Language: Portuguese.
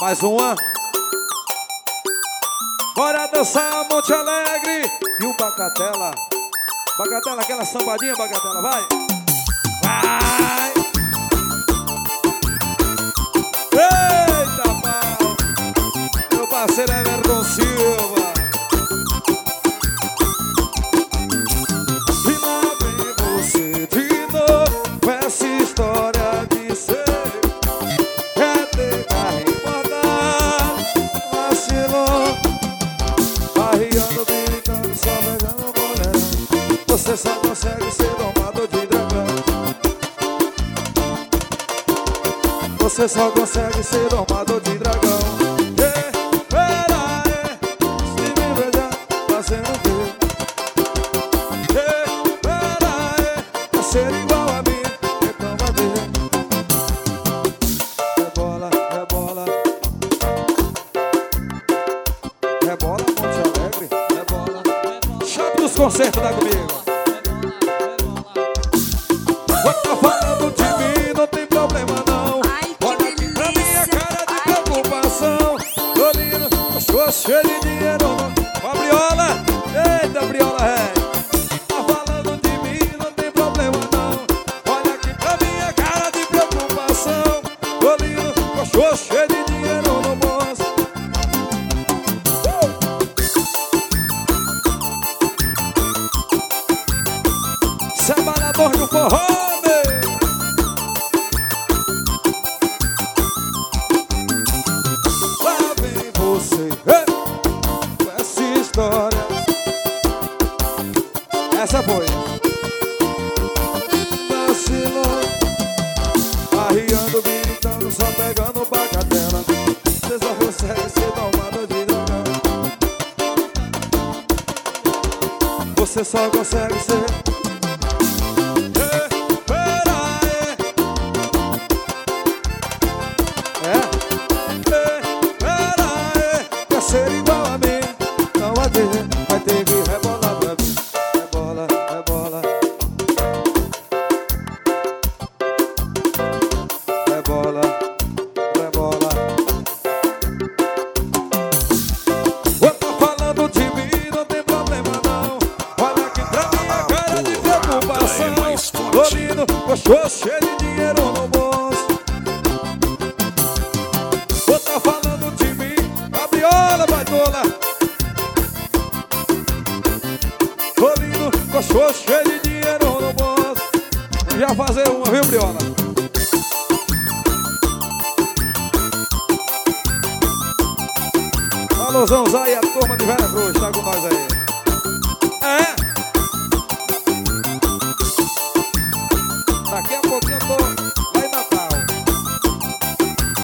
Mais uma. Bora dançar Monte Alegre e o Bagatela. Bagatela, aquela sambadinha, Bagatela, vai. Vai. Eita, pau. Meu parceiro Everton Silva. E lá vem você de novo, essa história de ser. Quer ter carro importado, vacilou. Arriando, gritando, só pegando mulherão. Você só consegue ser domador de dragão. Você só consegue ser domador de dragão. Pera aí, se me beijar, tá sendo teu. Pera aí, pra ser igual a mim, então vai ver. Rebola, rebola. Rebola, Monte Alegre. Rebola, rebola. Chave dos concertos, tá comigo. Tá falando de mim, não tem problema não. Olha aqui pra minha cara de preocupação. Tô lindo, cachorro cheio de dinheiro. Ó, Briola, eita, Briola, é. Tá falando de mim, não tem problema não. Olha aqui pra minha cara de preocupação. Tô lindo, cachorro cheio de dinheiro no bolso. Separador do forró. Essa foi. Vacilou, arriando, gritando, só pegando bagatela. Você só consegue ser domador de dragão. Você só consegue ser. Pera aí. Pera aí. Quer ser igual a mim, não vai ter que rebolar pra mim. Rebola, rebola. Rebola, rebola. Tá falando de mim, não tem problema não. Olha aqui pra minha cara de preocupação. Tô lindo, gostoso, cheio de dinheiro no bolso. Tá falando de mim, a Briola, baitola. Tô lindo, gostoso, cheio de dinheiro no bolso. Já fazer uma, viu, Briola? Alôzão, Zé e a turma de Vera Cruz, tá com nós aí. Daqui a pouquinho